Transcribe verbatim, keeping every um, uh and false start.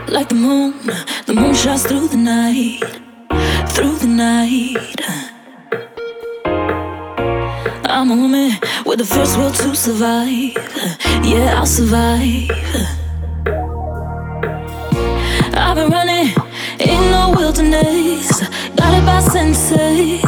Like the moon, the moon shines through the night, through the night. I'm a woman with the first will to survive. Yeah, I'll survive. I've been running in the wilderness, guided by sensei.